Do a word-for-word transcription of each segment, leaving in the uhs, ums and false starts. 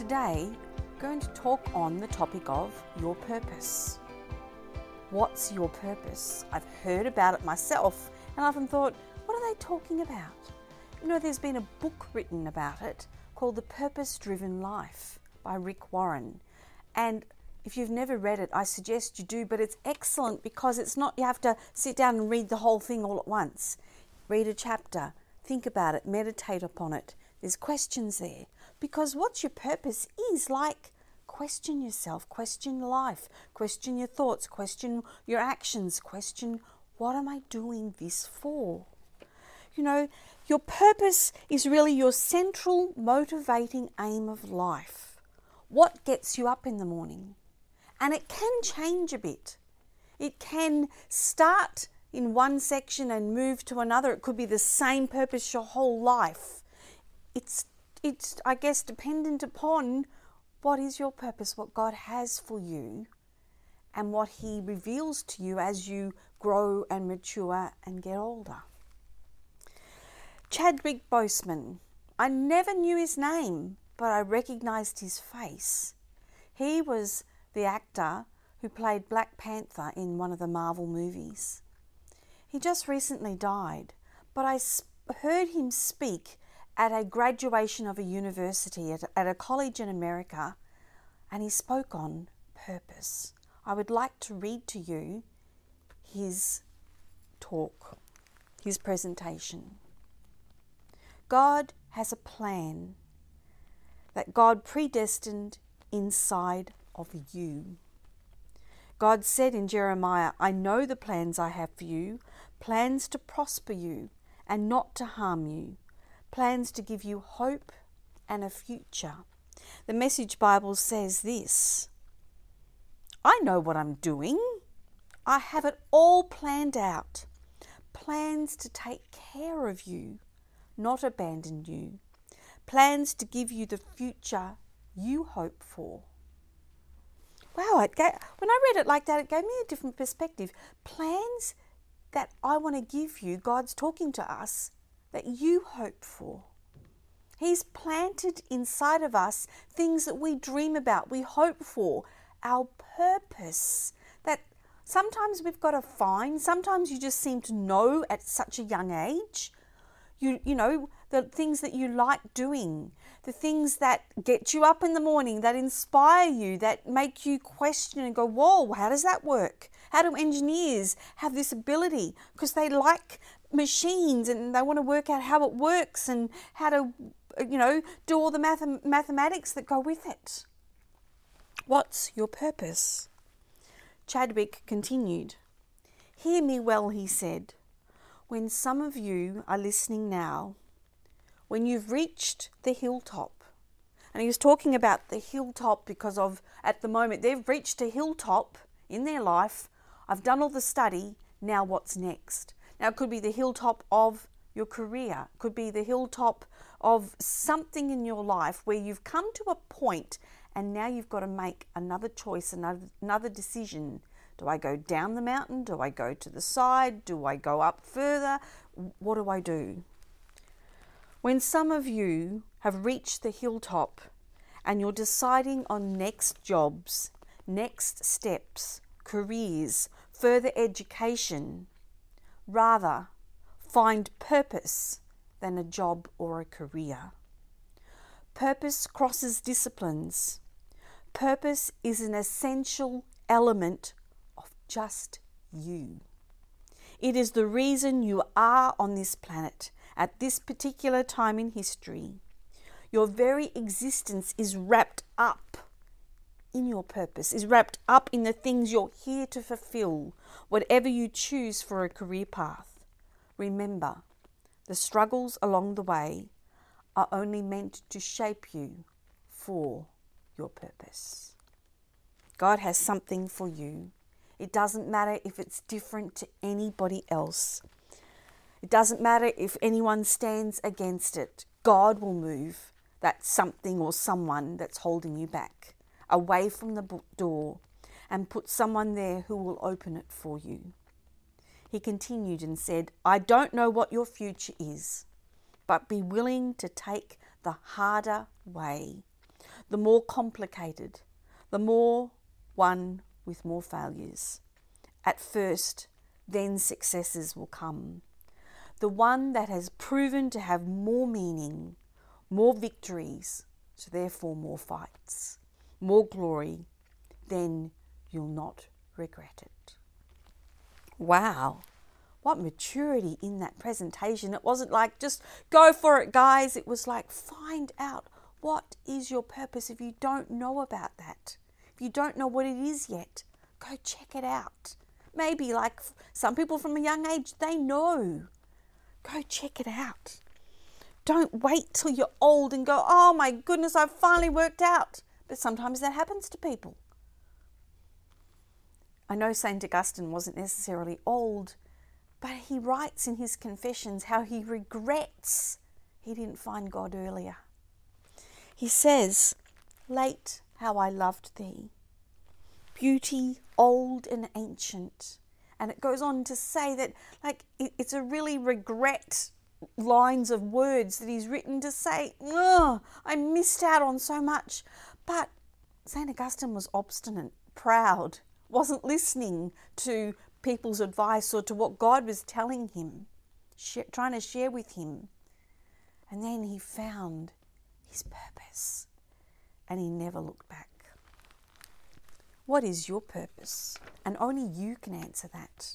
today I'm going to talk on the topic of your purpose. What's your purpose? I've heard about it myself and I've often thought, what are they talking about? You know, there's been a book written about it called The Purpose-Driven Life by Rick Warren. And if you've never read it, I suggest you do, but it's excellent because it's not, you have to sit down and read the whole thing all at once. Read a chapter, think about it, meditate upon it. There's questions there. Because what's your purpose is like, question yourself, question life, question your thoughts, question your actions, question, what am I doing this for? You know, your purpose is really your central motivating aim of life. What gets you up in the morning? And it can change a bit. It can start in one section and move to another. It could be the same purpose your whole life. It's, it's I guess, dependent upon what is your purpose, what God has for you, and what He reveals to you as you grow and mature and get older. Chadwick Boseman. I never knew his name, but I recognised his face. He was the actor who played Black Panther in one of the Marvel movies. He just recently died, but I heard him speak at a graduation of a university, at, at a college in America, and he spoke on purpose. I would like to read to you his talk, his presentation. God has a plan that God predestined inside of you. God said in Jeremiah, I know the plans I have for you, plans to prosper you and not to harm you, plans to give you hope and a future. The Message Bible says this, I know what I'm doing. I have it all planned out. Plans to take care of you, not abandon you. Plans to give you the future you hope for. Wow, it gave, when I read it like that, it gave me a different perspective. Plans that I want to give you, God's talking to us, that you hope for. He's planted inside of us things that we dream about, we hope for, our purpose that sometimes we've got to find, sometimes you just seem to know at such a young age. You, you know, the things that you like doing, the things that get you up in the morning, that inspire you, that make you question and go, whoa, how does that work? How do engineers have this ability? Because they like machines and they want to work out how it works and how to, you know, do all the math- mathematics that go with it. What's your purpose? Chadwick continued. Hear me well, he said. When some of you are listening now, when you've reached the hilltop, and he was talking about the hilltop because of, at the moment, they've reached a hilltop in their life. I've done all the study, now what's next? Now it could be the hilltop of your career, it could be the hilltop of something in your life where you've come to a point and now you've got to make another choice, another, another decision. Do I go down the mountain? Do I go to the side? Do I go up further? What do I do? When some of you have reached the hilltop and you're deciding on next jobs, next steps, careers, further education, rather find purpose than a job or a career. Purpose crosses disciplines. Purpose is an essential element of just you. It is the reason you are on this planet at this particular time in history. Your very existence is wrapped up in your purpose, is wrapped up in the things you're here to fulfill, whatever you choose for a career path. Remember, the struggles along the way are only meant to shape you for your purpose. God has something for you. It doesn't matter if it's different to anybody else. It doesn't matter if anyone stands against it. God will move that something or someone that's holding you back away from the door and put someone there who will open it for you. He continued and said, I don't know what your future is, but be willing to take the harder way. the more complicated, the more one with more failures. At first, then successes will come. The one that has proven to have more meaning, more victories, so therefore more fights, more glory, then you'll not regret it. Wow, what maturity in that presentation. It wasn't like, just go for it, guys. It was like, find out what is your purpose. If you don't know about that, if you don't know what it is yet, go check it out. Maybe like some people from a young age, they know. Go check it out. Don't wait till you're old and go, oh my goodness, I've finally worked out. But sometimes that happens to people. I know Saint Augustine wasn't necessarily old, but he writes in his Confessions how he regrets he didn't find God earlier. He says, late how I loved thee, beauty old and ancient. And it goes on to say that, like, it's a really regret lines of words that he's written to say, oh, I missed out on so much. But Saint Augustine was obstinate, proud, wasn't listening to people's advice or to what God was telling him, trying to share with him. And then he found his purpose and he never looked back. What is your purpose? And only you can answer that.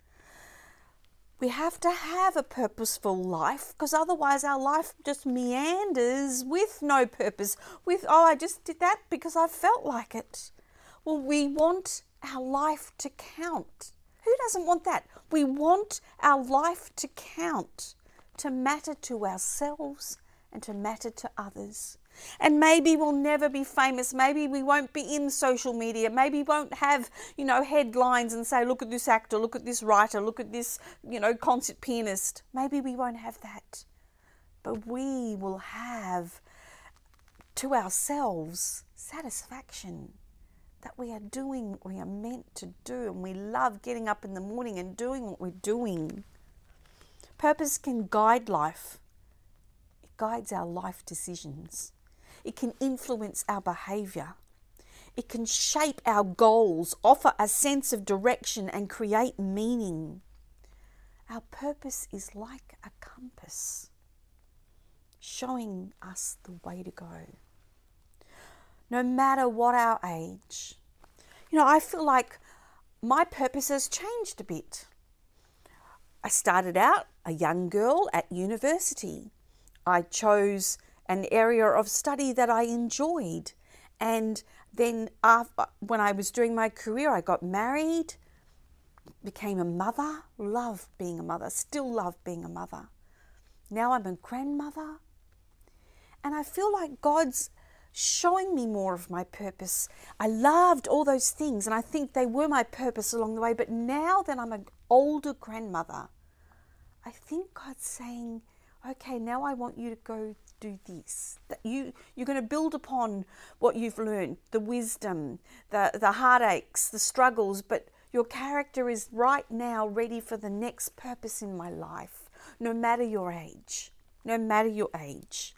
We have to have a purposeful life, because otherwise our life just meanders with no purpose. With, oh, I just did that because I felt like it. Well, we want our life to count. Who doesn't want that? We want our life to count, to matter to ourselves and to matter to others. And maybe we'll never be famous. Maybe we won't be in social media. Maybe we won't have, you know, headlines and say, look at this actor, look at this writer, look at this, you know, concert pianist. Maybe we won't have that. But we will have to ourselves satisfaction that we are doing what we are meant to do, and we love getting up in the morning and doing what we're doing. Purpose can guide life. It guides our life decisions. It can influence our behaviour. It can shape our goals, offer a sense of direction and create meaning. Our purpose is like a compass, showing us the way to go. No matter what our age. You know, I feel like my purpose has changed a bit. I started out a young girl at university. I chose an area of study that I enjoyed. And then after, when I was doing my career, I got married, became a mother, loved being a mother, still love being a mother. Now I'm a grandmother. And I feel like God's showing me more of my purpose. I loved all those things and I think they were my purpose along the way. But now that I'm an older grandmother, I think God's saying, okay, now I want you to go do this. That you, you're going to build upon what you've learned, the wisdom, the, the heartaches, the struggles, but your character is right now ready for the next purpose in my life, no matter your age, no matter your age.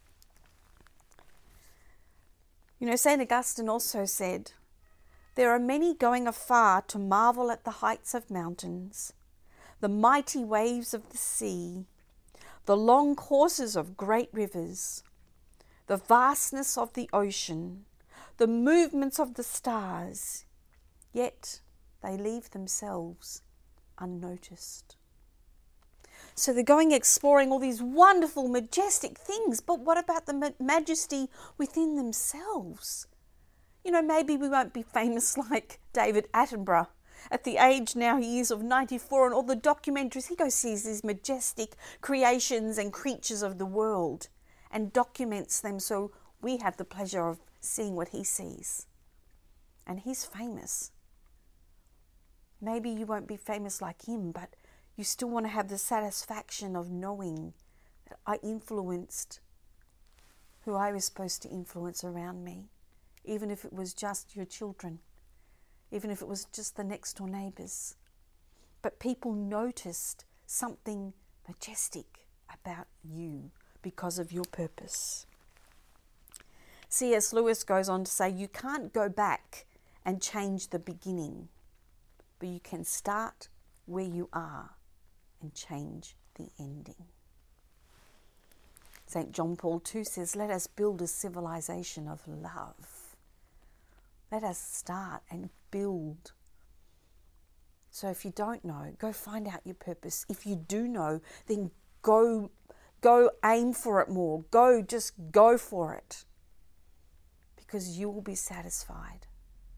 You know, Saint Augustine also said, there are many going afar to marvel at the heights of mountains, the mighty waves of the sea, the long courses of great rivers, the vastness of the ocean, the movements of the stars, yet they leave themselves unnoticed. So they're going exploring all these wonderful, majestic things, but what about the majesty within themselves? You know, maybe we won't be famous like David Attenborough. At the age now he is of ninety-four, and all the documentaries, he goes sees these majestic creations and creatures of the world and documents them so we have the pleasure of seeing what he sees. And he's famous. Maybe you won't be famous like him, but you still want to have the satisfaction of knowing that I influenced who I was supposed to influence around me, even if it was just your children, even if it was just the next door neighbours. But people noticed something majestic about you because of your purpose. C S Lewis goes on to say, you can't go back and change the beginning, but you can start where you are and change the ending. Saint John Paul the Second says, let us build a civilization of love. Let us start and build. So if you don't know, go find out your purpose. If you do know, then go, go aim for it more. Go, just go for it. Because you will be satisfied.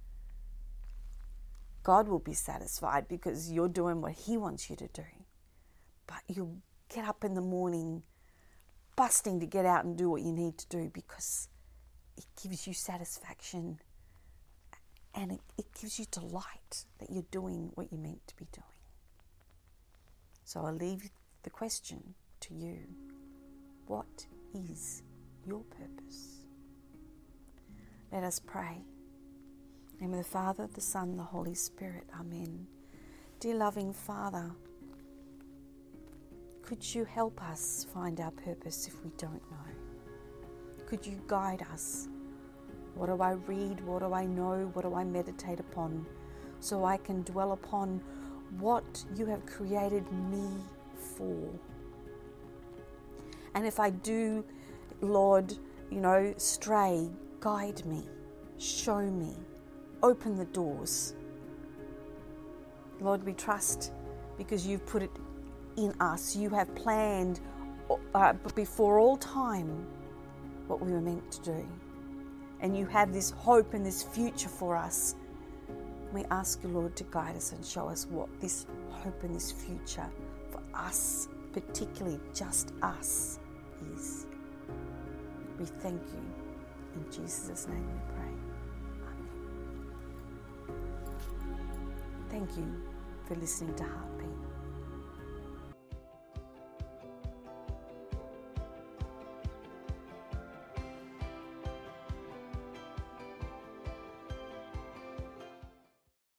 God will be satisfied because you're doing what He wants you to do. But you'll get up in the morning busting to get out and do what you need to do because it gives you satisfaction and it, it gives you delight that you're doing what you're meant to be doing. So I'll leave the question to you. What is your purpose? Let us pray. In the name of the Father, the Son, the Holy Spirit. Amen. Dear loving Father, could you help us find our purpose if we don't know? Could you guide us? What do I read? What do I know? What do I meditate upon? So I can dwell upon what you have created me for. And if I do, Lord, you know, stray, guide me, show me, open the doors. Lord, we trust because you've put it in us. You have planned uh, before all time what we were meant to do. And you have this hope and this future for us. We ask you, Lord, to guide us and show us what this hope and this future for us, particularly just us, is. We thank you. In Jesus' name we pray. Amen. Thank you for listening to Heartbeat.